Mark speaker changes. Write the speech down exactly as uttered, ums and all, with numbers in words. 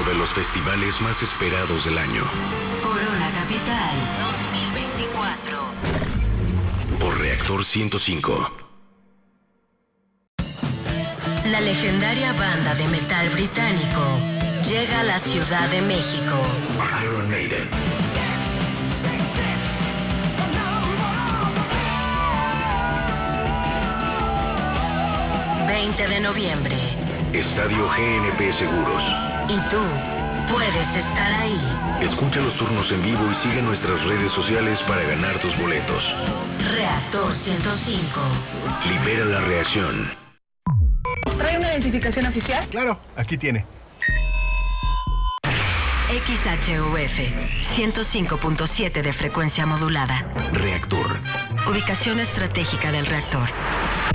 Speaker 1: de los festivales más esperados del año.
Speaker 2: Corona Capital dos mil veinticuatro.
Speaker 1: Por Reactor ciento cinco.
Speaker 2: La legendaria banda de metal británico llega a la Ciudad de México.
Speaker 1: Iron Maiden.
Speaker 2: veinte de noviembre.
Speaker 1: Estadio G N P Seguros.
Speaker 2: Y tú puedes estar ahí.
Speaker 1: Escucha los turnos en vivo y sigue nuestras redes sociales para ganar tus boletos.
Speaker 2: Reactor ciento cinco.
Speaker 1: Libera la reacción.
Speaker 3: ¿Trae una identificación oficial?
Speaker 4: Claro, aquí tiene.
Speaker 2: X H U F ciento cinco punto siete de frecuencia modulada.
Speaker 1: Reactor.
Speaker 2: Ubicación estratégica del reactor.